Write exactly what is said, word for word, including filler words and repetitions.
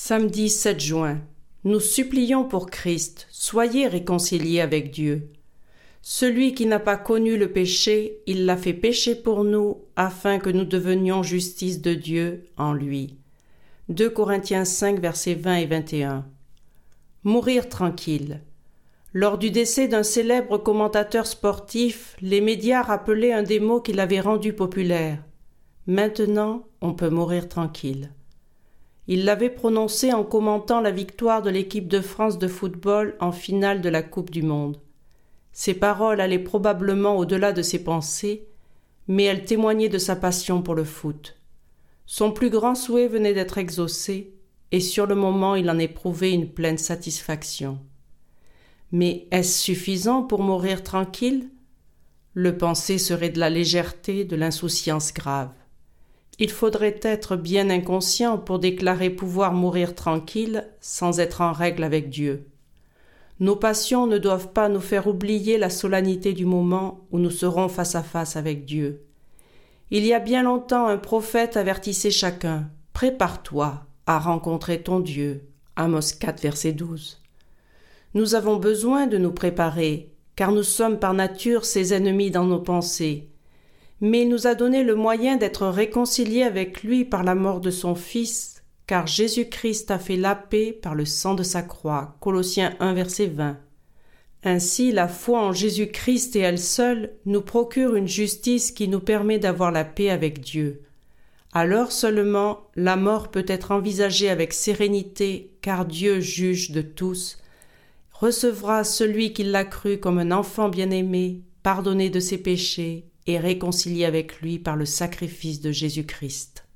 Samedi sept juin. Nous supplions pour Christ, soyez réconciliés avec Dieu. Celui qui n'a pas connu le péché, il l'a fait pécher pour nous, afin que nous devenions justice de Dieu en lui. deux Corinthiens cinq, versets vingt et vingt et un. Mourir tranquille. Lors du décès d'un célèbre commentateur sportif, les médias rappelaient un des mots qui l'avait rendu populaire. Maintenant, on peut mourir tranquille. Il l'avait prononcé en commentant la victoire de l'équipe de France de football en finale de la Coupe du Monde. Ces paroles allaient probablement au-delà de ses pensées, mais elles témoignaient de sa passion pour le foot. Son plus grand souhait venait d'être exaucé, et sur le moment il en éprouvait une pleine satisfaction. Mais est-ce suffisant pour mourir tranquille ? Le penser serait de la légèreté, de l'insouciance grave. Il faudrait être bien inconscient pour déclarer pouvoir mourir tranquille sans être en règle avec Dieu. Nos passions ne doivent pas nous faire oublier la solennité du moment où nous serons face à face avec Dieu. Il y a bien longtemps, un prophète avertissait chacun « Prépare-toi à rencontrer ton Dieu » Amos quatre, verset douze. Nous avons besoin de nous préparer, car nous sommes par nature ses ennemis dans nos pensées. Mais il nous a donné le moyen d'être réconciliés avec lui par la mort de son Fils, car Jésus-Christ a fait la paix par le sang de sa croix. Colossiens un, verset vingt. Ainsi, la foi en Jésus-Christ et elle seule nous procure une justice qui nous permet d'avoir la paix avec Dieu. Alors seulement, la mort peut être envisagée avec sérénité, car Dieu, juge de tous, recevra celui qui l'a cru comme un enfant bien-aimé, pardonné de ses péchés, et réconcilié avec lui par le sacrifice de Jésus-Christ.